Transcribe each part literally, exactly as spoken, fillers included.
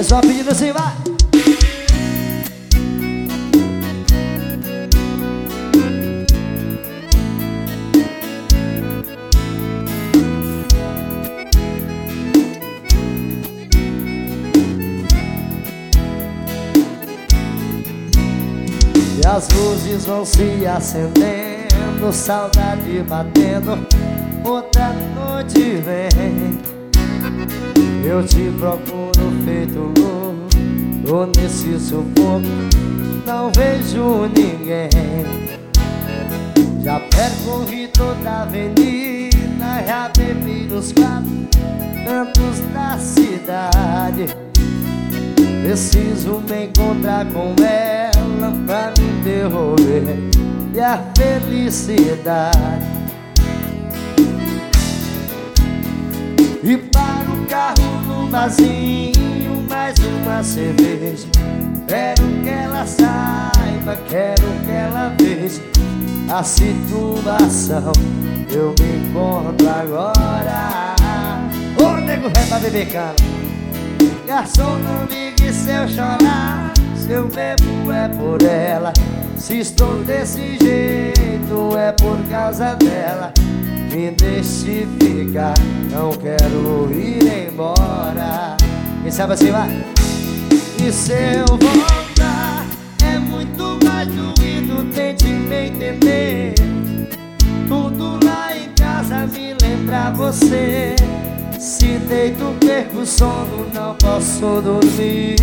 É só pedindo assim, vai. E as luzes vão se acendendo, saudade batendo, outra noite vem. Eu te procuro feito louco, tô nesse sufoco, não vejo ninguém. Já percorri toda a avenida, já bebi nos quatro cantos da cidade. Preciso me encontrar com ela pra me devolver e a felicidade. E para o carro no barzinho, mais uma cerveja. Quero que ela saiba, quero que ela veja a situação. Eu me encontro agora. Ô, nego, é pra beber, cara. Garçom, não ligue se eu chorar, se eu bebo é por ela. Se estou desse jeito é por causa dela. Me deixe ficar, não quero ir embora. Quem sabe assim vai. E se eu voltar é muito mais doído, tente me entender. Tudo lá em casa me lembra você. Se deito, perco o sono, não posso dormir.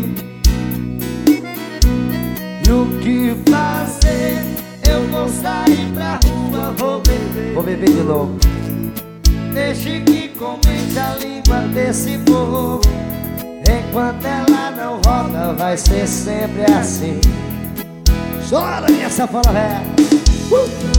E o que fazer? Eu vou sair pra rua, vou beber. Vou beber de novo. Deixe que comente a língua desse povo. Enquanto ela não volta, vai ser sempre assim. Chora, minha sanfona velha. uh!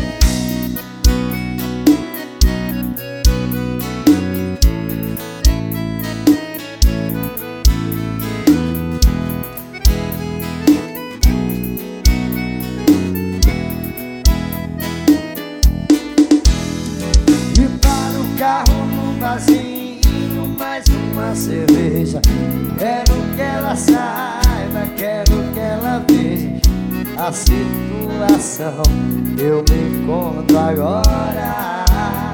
Carro no barzinho, mais uma cerveja. Quero que ela saiba, quero que ela veja a situação. Eu me encontro agora.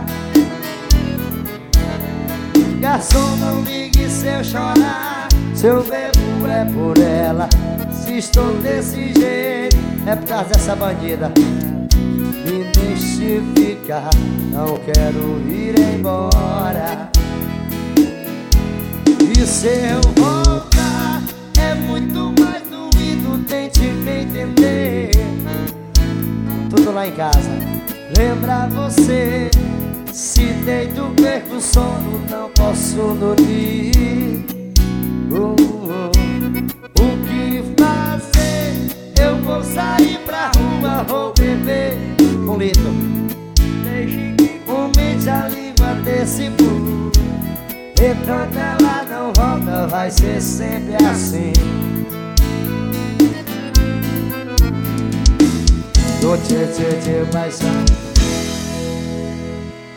Garçom, não ligue se eu chorar, se eu bebo é por ela. Se estou desse jeito é por causa dessa bandida. Me deixe ficar, não quero ir embora. E se eu voltar é muito mais doído, tente me entender. Tudo lá em casa lembra você. Se deito, perco o sono, não posso dormir. uh, uh. O que fazer? Eu vou sair pra rua, vou beber um litro. Deixe que comente a língua desse povo. Enquanto ela não volta, vai ser sempre assim. Do tchê tchê tchê paixão.